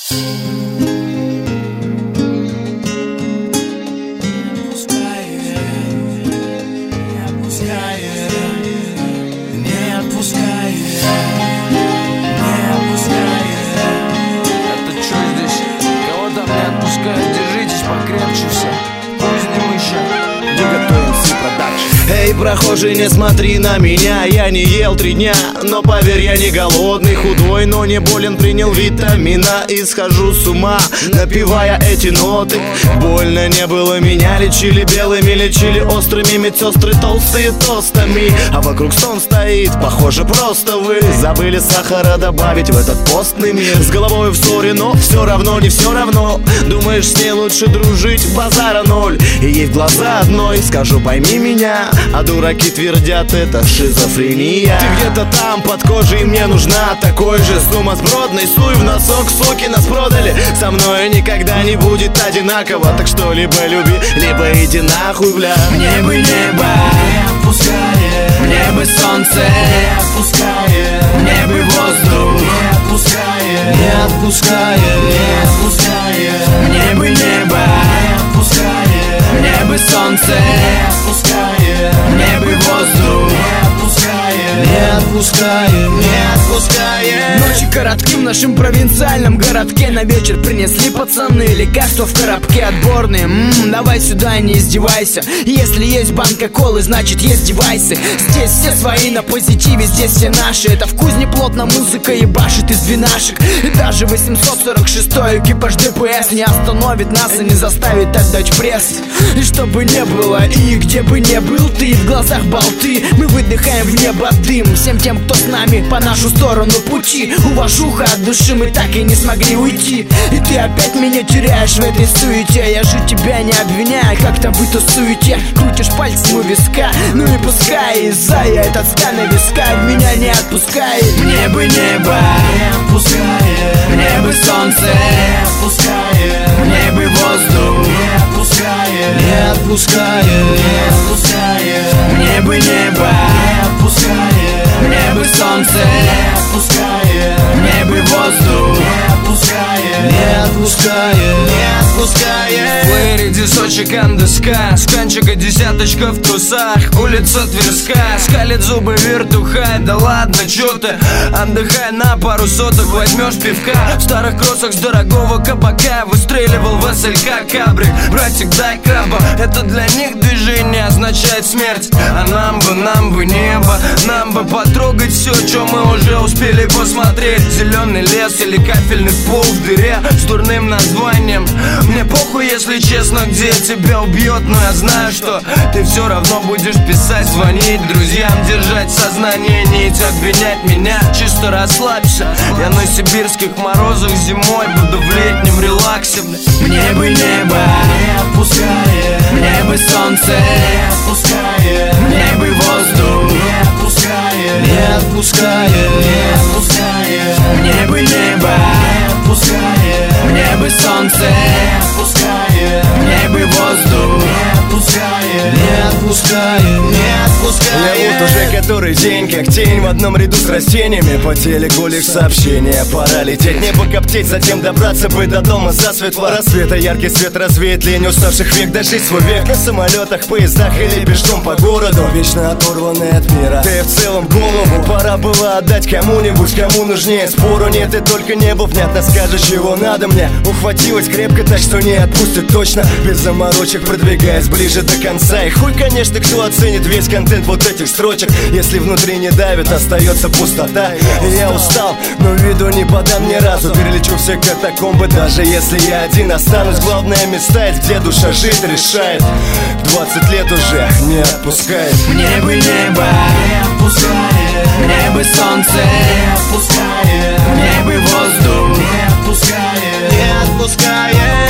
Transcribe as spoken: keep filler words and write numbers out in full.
Эй, прохожий, не смотри на меня, я не ел три дня, но поверь, я не голодный, худой, но не болен, принял витамина и схожу с ума, напевая эти ноты. Больно не было, меня лечили белыми, лечили острыми медсестры, толстые тостами, а вокруг сон стоит, похоже, просто вы забыли сахара добавить в этот постный мир. С головой в ссоре, но все равно не все равно, думаешь, с ней лучше дружить, базара ноль, и ей в глаза одной скажу, пойми меня. А дураки твердят, это шизофрения. Ты где-то там под кожей, мне нужна такой же сумасбродный. Суй в носок, суки, нас продали. Со мной никогда не будет одинаково. Так что либо люби, либо иди нахуй, бля. Мне бы небо, не отпускает. Мне бы солнце, не отпускает. Мне бы воздух, не отпускает. Не отпускает, не отпускает. Мне бы небо, не отпускает. Мне бы солнце, не отпускает. Мне бы воздух, не отпускает. Не отпускает, не отпускает. Ночи коротки в нашем провинциальном городке. На вечер принесли пацаны лекарства в коробке отборные. Ммм, давай сюда, не издевайся. Если есть банка колы, значит есть девайсы. Здесь все свои на позитиве, здесь все наши. Это в кузне плотно музыка ебашит из двенашек. И даже восемьсот сорок шестой экипаж ДПС не остановит нас и не заставит отдать пресс. И что бы не было, и где бы не был ты, в глазах болты, мы выдыхаем в небо дым. Всем тем, кто с нами по нашу сторону пути, уважуха от души, мы так и не смогли уйти. И ты опять меня теряешь в этой суете. Я же тебя не обвиняю, как-то в этой суете. Крутишь пальцем у виска, ну и пускай. Из-за я этот стан на висках меня не отпускает. Мне бы небо, не отпускает. Мне бы солнце, не отпускает. Мне бы воздух, не отпускает. Не отпускает, не отпускает. Мне бы небо, не отпускает. Мне бы солнце, не отпускает. Мне бы воздух, не отпускает. Не отпускает, не отпускает. Флэри, дисочек, андеска, сканчика, десяточка в трусах. Улица Тверская, скалит зубы вертухай. Да ладно, чё ты, отдыхай на пару соток, возьмешь пивка. В старых кроссах с дорогого кабака выстреливал в СЛК кабрик. Братик, дай краба, это для них движение означает смерть. А нам бы, нам бы небо, нам бы потрогать все, что мы уже успели посмотреть. Зеленый лес или кафельный пол в дыре с дурным названием. Мне похуй, если честно, где тебя убьет, но я знаю, что ты все равно будешь писать, звонить друзьям, держать сознание, нить, обвинять меня. Чисто расслабься, я на сибирских морозах зимой буду в летнем релаксе. Мне бы небо, не отпускает. Мне бы солнце, не отпускает. Мне бы воздух, не отпускает. Не отпускает, не отпускает. Мне бы небо, не отпускает. Мне бы солнце, не отпускает. Мне бы воздух, не отпускает. не отпускает, не отпускает. Я вот уже который день, как тень в одном ряду с растениями. По телеку лишь сообщения, пора лететь, небо коптеть, затем добраться бы до дома засветло. Рассвета яркий свет развеет лень уставших век, дожить свой век на самолетах, поездах или пешком по городу, вечно оторванный от мира. Ты в целом голову пора было отдать кому-нибудь, кому нужнее. Спору нет, и только небо внятно скажешь, чего надо мне. Ухватилась крепко, так что не отпустит точно, без заморочек продвигаясь ближе до конца. И хуй, конечно, кто оценит весь контент вот этих строчек, если внутри не давит, остается пустота. И я устал, но виду не подам ни разу. Перелечу все катакомбы, даже если я один останусь. Главное места, где душа жить решает. Двадцать лет уже не отпускает. Мне бы небо, не отпускает. Мне бы солнце, не отпускает. Мне бы воздух, не отпускает. Не отпускает.